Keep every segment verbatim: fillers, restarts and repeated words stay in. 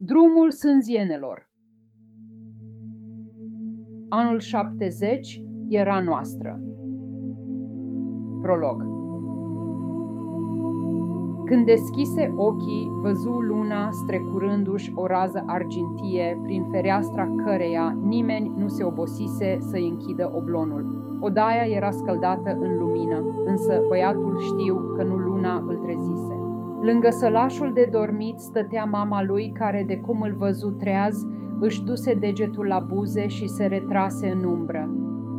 Drumul sânzienelor. Anul șaptezeci era noastră. Prolog. Când deschise ochii, văzu luna strecurându-și o rază argintie, prin fereastra căreia nimeni nu se obosise să-i închidă oblonul. Odaia era scăldată în lumină, însă băiatul știu că nu luna îl trezise. Lângă sălașul de dormit stătea mama lui, care, de cum îl văzu treaz, își duse degetul la buze și se retrase în umbră.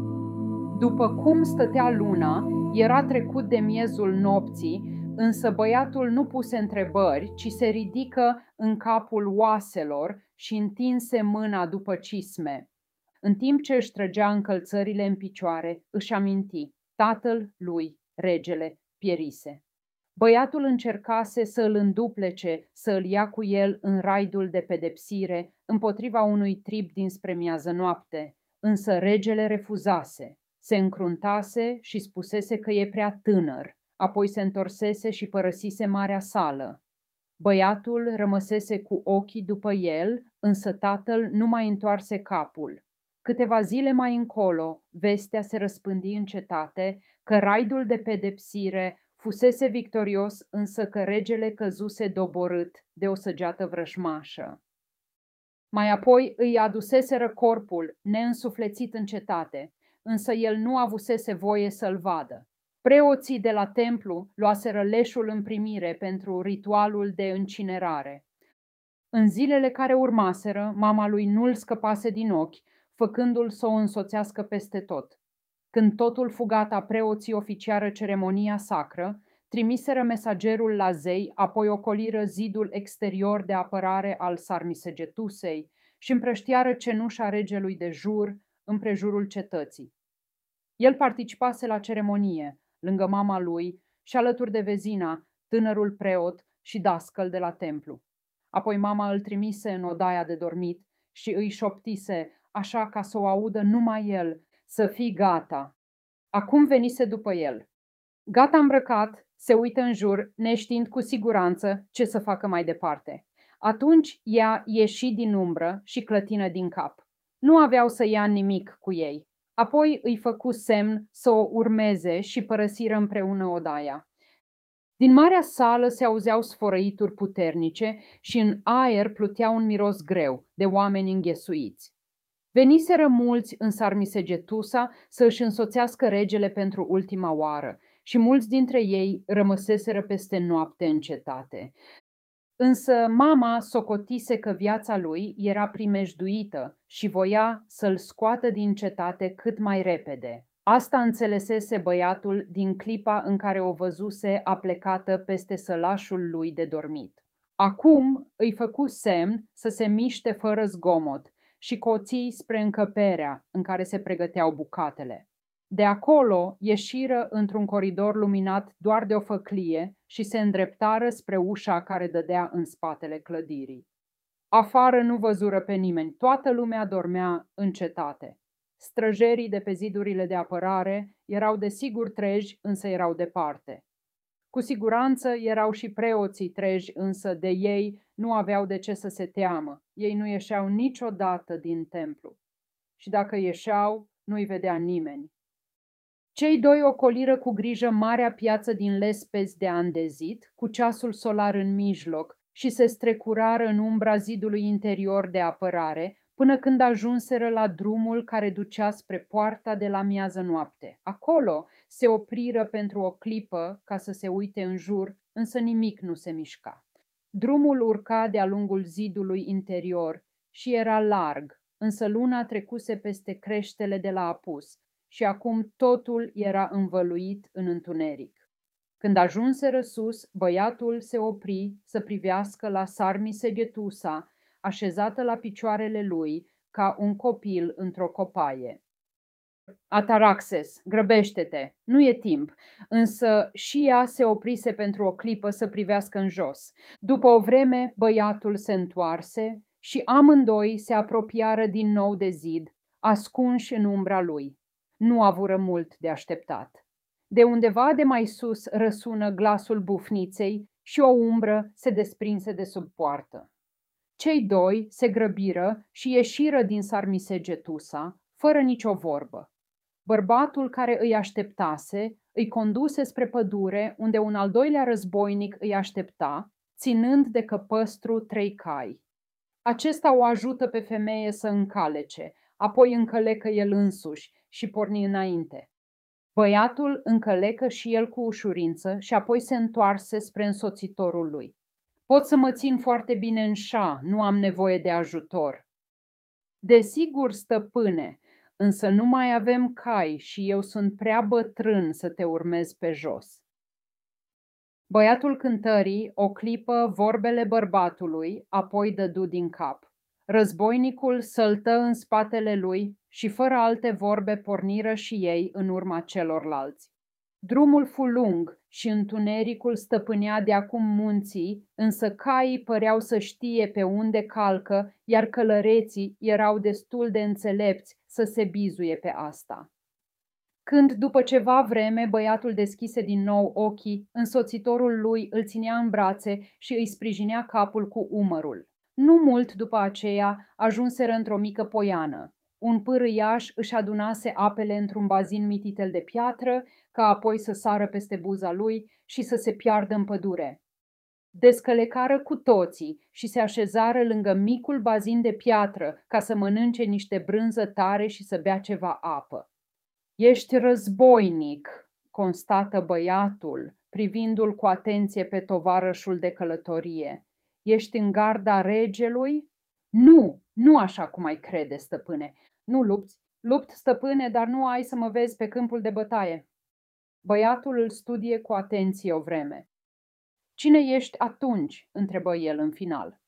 După cum stătea luna, era trecut de miezul nopții, însă băiatul nu puse întrebări, ci se ridică în capul oaselor și întinse mâna după cisme. În timp ce își trăgea încălțările în picioare, își aminti: tatăl lui, regele, pierise. Băiatul încercase să îl înduplece, să îl ia cu el în raidul de pedepsire împotriva unui trib dinspre miază noapte, însă regele refuzase. Se încruntase și spusese că e prea tânăr, apoi se întorsese și părăsise marea sală. Băiatul rămăsese cu ochii după el, însă tatăl nu mai întoarse capul. Câteva zile mai încolo, vestea se răspândi în cetate că raidul de pedepsire fusese victorios, însă că regele căzuse doborât de o săgeată vrăjmașă. Mai apoi îi aduseseră corpul, neînsuflețit în cetate, însă el nu avusese voie să-l vadă. Preoții de la templu luaseră leșul în primire pentru ritualul de incinerare. În zilele care urmaseră, mama lui nu-l scăpase din ochi, făcându-l să o însoțească peste tot. Când totul fu gata, preoții oficiară ceremonia sacră, trimiseră mesagerul la zei, apoi ocoliră zidul exterior de apărare al Sarmisegetusei și împrăștiară cenușa regelui de jur împrejurul cetății. El participase la ceremonie, lângă mama lui și alături de vezina, tânărul preot și dascăl de la templu. Apoi mama îl trimise în odaia de dormit și îi șoptise, așa ca să o audă numai el: să fii gata. Acum venise după el. Gata îmbrăcat, se uită în jur, neștiind cu siguranță ce să facă mai departe. Atunci ea ieși din umbră și clătină din cap. Nu aveau să ia nimic cu ei. Apoi îi făcu semn să o urmeze și părăsiră împreună odaia. Din marea sală se auzeau sfărăituri puternice și în aer plutea un miros greu de oameni înghesuiți. Veniseră mulți în Sarmisegetusa să își însoțească regele pentru ultima oară și mulți dintre ei rămăseseră peste noapte în cetate. Însă mama socotise că viața lui era primejduită și voia să-l scoată din cetate cât mai repede. Asta înțelesese băiatul din clipa în care o văzuse aplecată peste sălașul lui de dormit. Acum îi făcu semn să se miște fără zgomot și coții spre încăperea în care se pregăteau bucatele. De acolo ieșiră într-un coridor luminat doar de o făclie și se îndreptară spre ușa care dădea în spatele clădirii. Afară nu văzură pe nimeni, toată lumea dormea în cetate. Străjerii de pe zidurile de apărare erau desigur treji, însă erau departe. Cu siguranță erau și preoții treji, însă de ei nu aveau de ce să se teamă. Ei nu ieșeau niciodată din templu. Și dacă ieșeau, nu-i vedea nimeni. Cei doi ocoliră cu grijă marea piață din lespezi de andezit, cu ceasul solar în mijloc, și se strecurară în umbra zidului interior de apărare, până când ajunseră la drumul care ducea spre poarta de la miază noapte. Acolo se opriră pentru o clipă ca să se uite în jur, însă nimic nu se mișca. Drumul urca de-a lungul zidului interior și era larg, însă luna trecuse peste creștele de la apus și acum totul era învăluit în întuneric. Când ajunseră sus, băiatul se opri să privească la Sarmisegetusa, așezată la picioarele lui ca un copil într-o copaie. Ataraxes, grăbește-te, nu e timp, însă și ea se oprise pentru o clipă să privească în jos. După o vreme, băiatul se întoarse și amândoi se apropiară din nou de zid, ascunși în umbra lui. Nu avură mult de așteptat. De undeva de mai sus răsună glasul bufniței și o umbră se desprinse de sub poartă. Cei doi se grăbiră și ieșiră din Sarmisegetusa, fără nicio vorbă. Bărbatul care îi așteptase îi conduse spre pădure, unde un al doilea războinic îi aștepta, ținând de căpăstru trei cai. Acesta o ajută pe femeie să încalece, apoi încălecă el însuși și porni înainte. Băiatul încălecă și el cu ușurință și apoi se întoarse spre însoțitorul lui. Pot să mă țin foarte bine în șa, nu am nevoie de ajutor. Desigur, stăpâne, însă nu mai avem cai și eu sunt prea bătrân să te urmez pe jos. Băiatul cântării o clipă vorbele bărbatului, apoi dădu din cap. Războinicul săltă în spatele lui și fără alte vorbe porniră și ei în urma celorlalți. Drumul fu lung și întunericul stăpânea de acum munții, însă caii păreau să știe pe unde calcă, iar călăreții erau destul de înțelepți să se bizuie pe asta. Când, după ceva vreme, băiatul deschise din nou ochii, însoțitorul lui îl ținea în brațe și îi sprijinea capul cu umărul. Nu mult după aceea ajunseră într-o mică poiană. Un pârâiaș își adunase apele într-un bazin mititel de piatră, ca apoi să sară peste buza lui și să se piardă în pădure. Descălecară cu toții și se așezară lângă micul bazin de piatră ca să mănânce niște brânză tare și să bea ceva apă. Ești războinic, constată băiatul, privindu-l cu atenție pe tovarășul de călătorie. Ești în garda regelui? Nu, nu așa cum ai crede, stăpâne. Nu lupți. Lupt, stăpâne, dar nu ai să mă vezi pe câmpul de bătaie. Băiatul îl studie cu atenție o vreme. Cine ești atunci? Întrebă el în final.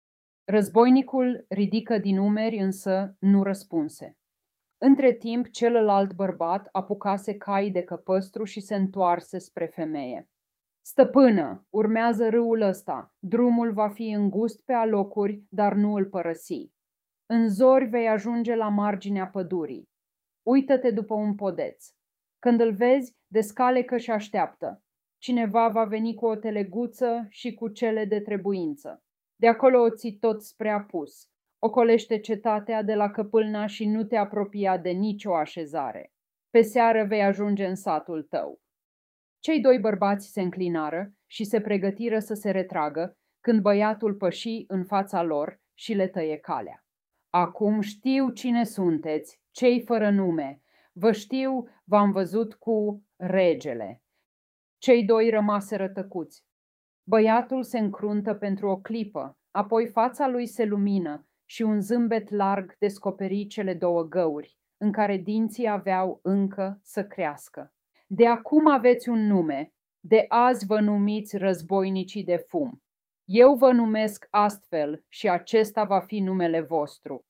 Războinicul ridică din umeri, însă nu răspunse. Între timp, celălalt bărbat apucase caii de căpăstru și se întoarse spre femeie. Stăpână, urmează râul ăsta. Drumul va fi îngust pe alocuri, dar nu îl părăsi. În zori vei ajunge la marginea pădurii. Uită-te după un podeț. Când îl vezi, descalecă și așteaptă. Cineva va veni cu o teleguță și cu cele de trebuință. De acolo o ții tot spre apus. Ocolește cetatea de la Căpâlna și nu te apropia de nicio așezare. Pe seară vei ajunge în satul tău. Cei doi bărbați se înclinară și se pregătiră să se retragă, când băiatul păși în fața lor și le tăie calea. Acum știu cine sunteți, cei fără nume. Vă știu, v-am văzut cu regele. Cei doi rămaseră tăcuți. Băiatul se încruntă pentru o clipă, apoi fața lui se lumină și un zâmbet larg descoperi cele două găuri, în care dinții aveau încă să crească. De acum aveți un nume, de azi vă numiți războinicii de fum. Eu vă numesc astfel și acesta va fi numele vostru.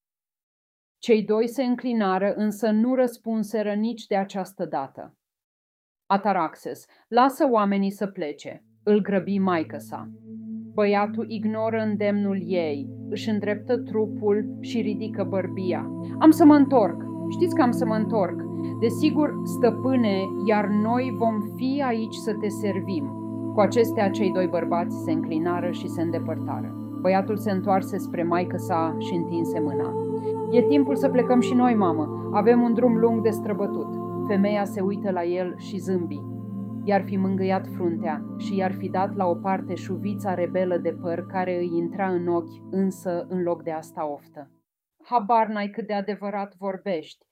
Cei doi se înclinară, însă nu răspunseră nici de această dată. Ataraxes, lasă oamenii să plece, îl grăbi maică-sa. Băiatul ignoră îndemnul ei, își îndreptă trupul și ridică bărbia. Am să mă întorc, știți că am să mă întorc. Desigur, stăpâne, iar noi vom fi aici să te servim. Cu acestea, cei doi bărbați se înclinară și se îndepărtară. Băiatul se întoarse spre maică-sa și întinse mâna. E timpul să plecăm și noi, mamă. Avem un drum lung de străbătut. Femeia se uită la el și zâmbi. I-ar fi mângâiat fruntea și i-ar fi dat la o parte șuvița rebelă de păr care îi intra în ochi, însă în loc de asta oftă. Habar n-ai cât de adevărat vorbești.